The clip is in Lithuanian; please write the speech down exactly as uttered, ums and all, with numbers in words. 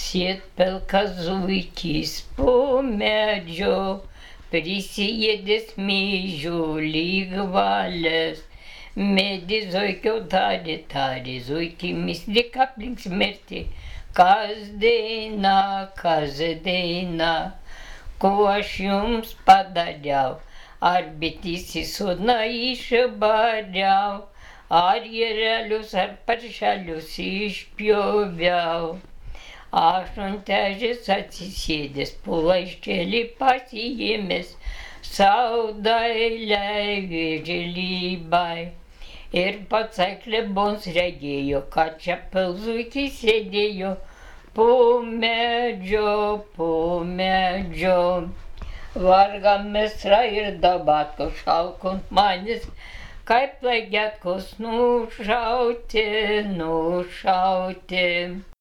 Sėd pilkas zuikys po medžiu, prisiėdęs miežių lyg valės. Medį zuikio tarė, tarė zuikimis, lik aplink smertį. Kas daina, kas daina, ko aš jums padariau, ar bitys į sodną išbariau, ar erelius, ar paršelius išpjoviau. Aš ant ežės atsisėdęs, po laiškelį pasiėmęs, sau dailiai vėželybai. Ir pats klebonas regėjo, kad čia pilzuikis sėdėjo, po medžio, po medžio. Varga mesra ir dabatko šauko ant manęs, kaip plagiatkos nušauti, nušauti.